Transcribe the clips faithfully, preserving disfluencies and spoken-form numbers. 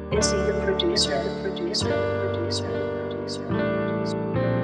Is he the producer? The producer? The producer? The producer? The producer?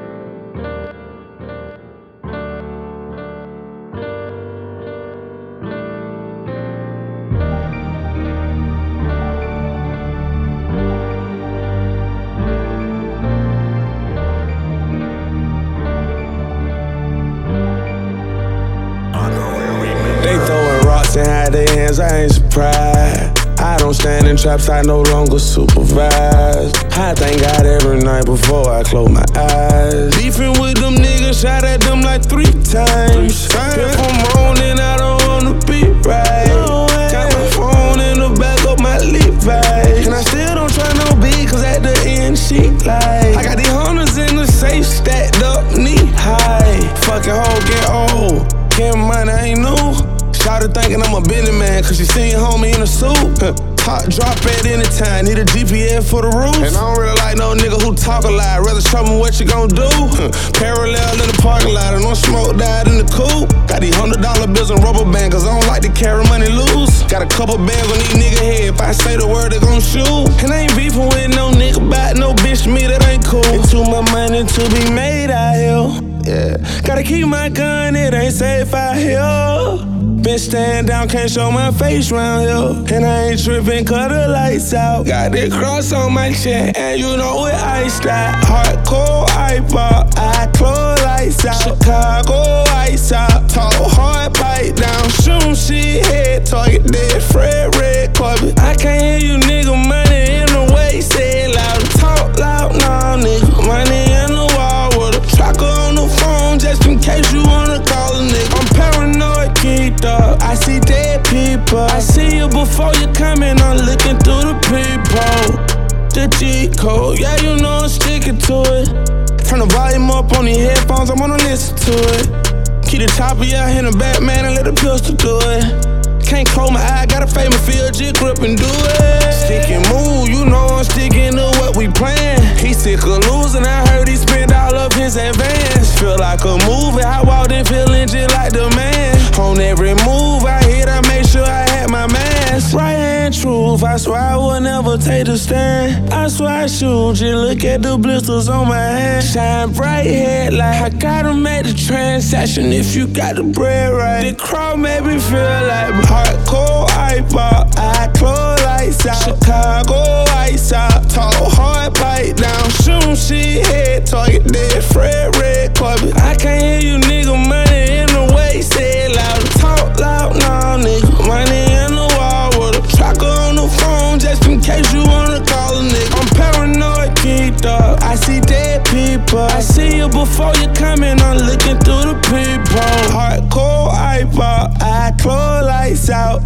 They throwing rocks and hide their hands, I ain't surprised. I don't stand in traps, I no longer supervise. I thank God every night before I close my eyes. Beefing with them niggas, shot at them like three times. If I'm wrong, then I don't wanna be right. Got my phone in the back of my Levi's, and I still don't try no beat, cause at the end she like I got these hundreds in the safe stacked up knee high. Fucking hoe get old, getting money ain't new. Shawty thinking I'm a business man, cause she seen homie in a suit. Hot drop at any time, need a G P S for the roof. And I don't really like no nigga who talk a lot, rather show me what you gon' do. Parallel in the parking lot, and no smoke died in the coupe. Got these hundred dollar bills and rubber band, cause I don't like to carry money loose. Got a couple bands on these nigga head, if I say the word they gon' shoot. And I ain't beefing with no nigga about no bitch, me that ain't cool. It's too much money to be made out here. Yeah, gotta keep my gun, it ain't safe out here. Been stand down, can't show my face round here. And I ain't trippin', cut the lights out. Got that cross on my shit, and you know it iced out. Hardcore iPod, I close lights out. Chicago ice out, talk hard pipe down. Shoot shit, head target, dead Fred Red Corbett. I can't hear you nigga, money in the way, say it loud. Talk loud, nah nigga, money in the wall with a tracker on the phone, just in case you wanna call a nigga. I'm paranoid, keep up. I see dead people. I see you before you come in. I'm looking through the people. The G code, yeah, you know I'm sticking to it. Turn the volume up on these headphones, I'm gonna listen to it. Keep the chopper, yeah, in the back, man, and let the pistol do it. Can't close my eye, gotta fade my field, just grip and do it. Stick and move, you know I'm sticking to what we plan. He sick of losing, I heard he spent all of his advance. Feel like a movie, I walked in feeling just like the man. On every move I hit, I make sure I had my mask. Right hand truth, I swear I will never take the stand. I swear I shoot, just look at the blisters on my hand. Shine bright headlight, I gotta make the transaction if you got the bread right. The crowd made me feel like hardcore iPod, I close lights out. Chicago ice out, talk hard pipe down. Shoot shit, head target, dead Fred Red Corbett. I can't hear you nigga, money in the way, say it loud. Talk loud, nah nigga, money in the wall with a tracker on the phone, just in case you wanna call a nigga. I'm paranoid, keep up. I see dead people. I see you before you come in, I'm looking through the people. Hardcore iPod, I close lights out.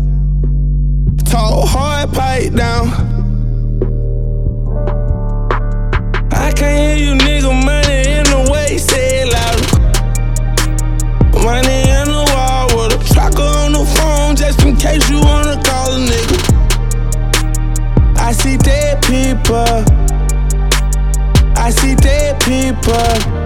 Talk hard pipe down. I can't hear you nigga, money in the way, say it loud. Money in the wall with a tracker on the phone, just in case you wanna call a nigga. I see dead people. I see dead people.